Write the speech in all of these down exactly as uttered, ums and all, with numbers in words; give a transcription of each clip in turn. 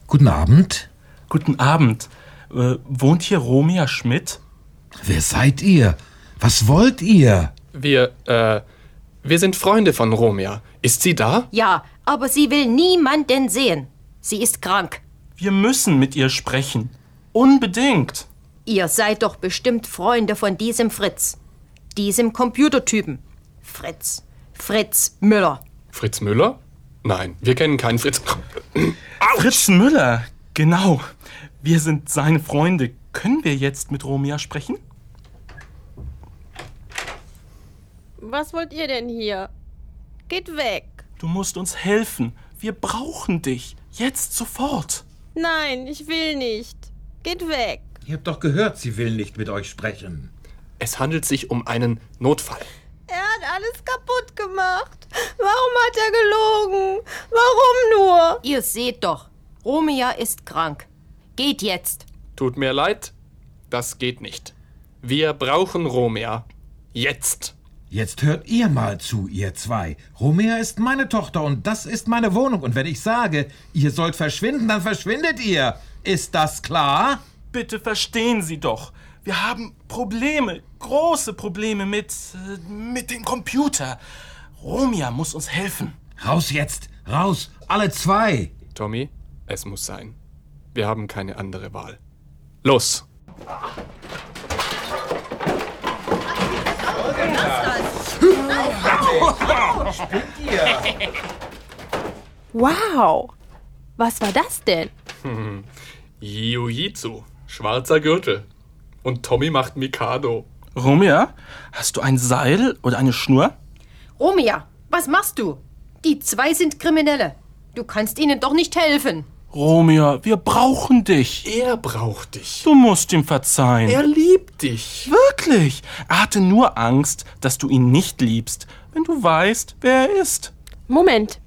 Guten Abend. Guten Abend. Äh, wohnt hier Romea Schmidt? Wer seid ihr? Was wollt ihr? Wir, äh, wir sind Freunde von Romea. Ist sie da? Ja, aber sie will niemanden sehen. Sie ist krank. Wir müssen mit ihr sprechen. Unbedingt. Ihr seid doch bestimmt Freunde von diesem Fritz. Diesem Computertypen. Fritz. Fritz Müller. Fritz Müller? Nein, wir kennen keinen Fritz. Fritz Müller, genau. Wir sind seine Freunde. Können wir jetzt mit Romea sprechen? Was wollt ihr denn hier? Geht weg. Du musst uns helfen. Wir brauchen dich. Jetzt sofort. Nein, ich will nicht. Geht weg. Ihr habt doch gehört, sie will nicht mit euch sprechen. Es handelt sich um einen Notfall. Er hat alles kaputt gemacht. Warum hat er gelogen? Warum nur? Ihr seht doch, Romea ist krank. Geht jetzt. Tut mir leid, das geht nicht. Wir brauchen Romea. Jetzt. Jetzt hört ihr mal zu, ihr zwei. Romea ist meine Tochter und das ist meine Wohnung. Und wenn ich sage, ihr sollt verschwinden, dann verschwindet ihr. Ist das klar? Bitte verstehen Sie doch. Wir haben Probleme, große Probleme mit, äh, mit dem Computer. Romea muss uns helfen. Raus jetzt, raus, alle zwei. Tommy, es muss sein. Wir haben keine andere Wahl. Los! Spinnt ihr? Wow. Was war das denn? Jiu-Jitsu, schwarzer Gürtel. Und Tommy macht Mikado. Romea, hast du ein Seil oder eine Schnur? Romea, was machst du? Die zwei sind Kriminelle. Du kannst ihnen doch nicht helfen. Romea, wir brauchen dich. Er braucht dich. Du musst ihm verzeihen. Er liebt dich. Wirklich? Er hatte nur Angst, dass du ihn nicht liebst, wenn du weißt, wer er ist. Moment.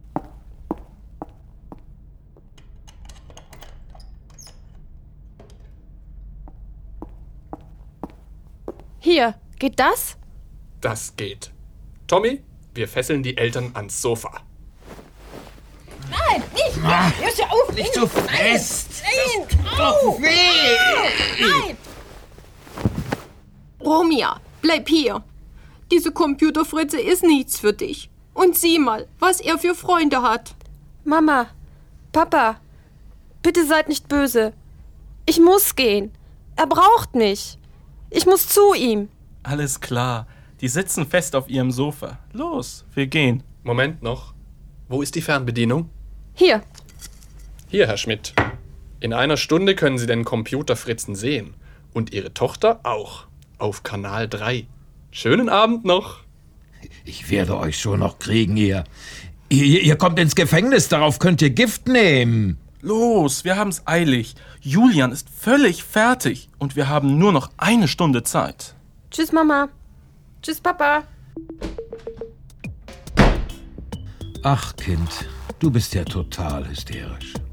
Hier, geht das? Das geht. Tommy, wir fesseln die Eltern ans Sofa. Nein, nicht! Hör schon auf! Nicht so fest. Nein! Doch weh. Nein! Romea, bleib hier. Diese Computerfritze ist nichts für dich. Und sieh mal, was er für Freunde hat. Mama, Papa, bitte seid nicht böse. Ich muss gehen. Er braucht mich. Ich muss zu ihm. Alles klar. Die sitzen fest auf ihrem Sofa. Los, wir gehen. Moment noch. Wo ist die Fernbedienung? Hier. Hier, Herr Schmidt. In einer Stunde können Sie den Computerfritzen sehen. Und Ihre Tochter auch. Auf Kanal drei. Schönen Abend noch. Ich werde euch schon noch kriegen, ihr. Ihr, ihr kommt ins Gefängnis, darauf könnt ihr Gift nehmen. Los, wir haben's eilig. Julian ist völlig fertig und wir haben nur noch eine Stunde Zeit. Tschüss, Mama. Tschüss, Papa. Ach, Kind, du bist ja total hysterisch.